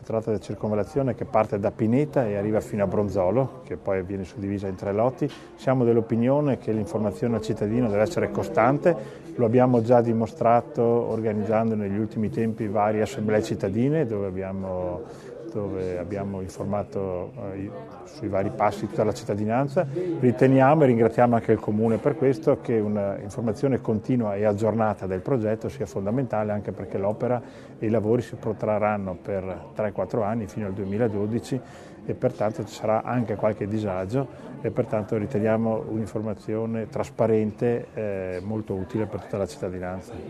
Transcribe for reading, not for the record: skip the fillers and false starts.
tratta della circonvallazione che parte da Pineta e arriva fino a Bronzolo, che poi viene suddivisa in 3 lotti. Siamo dell'opinione che l'informazione al cittadino deve essere costante, lo abbiamo già dimostrato organizzando negli ultimi tempi varie assemblee cittadine dove abbiamo informato sui vari passi tutta la cittadinanza. Riteniamo e ringraziamo anche il Comune per questo che un'informazione continua e aggiornata del progetto sia fondamentale, anche perché l'opera e i lavori si protrarranno per 3-4 anni fino al 2012 e pertanto ci sarà anche qualche disagio e pertanto riteniamo un'informazione trasparente molto utile per tutta la cittadinanza.